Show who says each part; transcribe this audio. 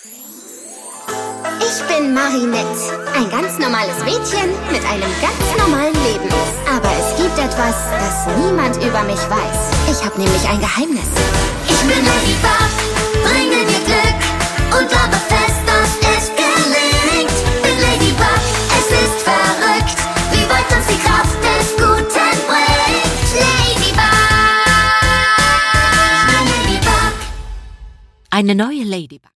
Speaker 1: Ich bin Marinette, ein ganz normales Mädchen mit einem ganz normalen Leben. Aber es gibt etwas, das niemand über mich weiß. Ich habe nämlich ein Geheimnis.
Speaker 2: Ich bin Ladybug, bringe dir Glück und glaube fest, dass es gelingt. Bin Ladybug, es ist verrückt, wie weit uns die Kraft des Guten bringt. Ladybug,
Speaker 3: Eine neue Ladybug.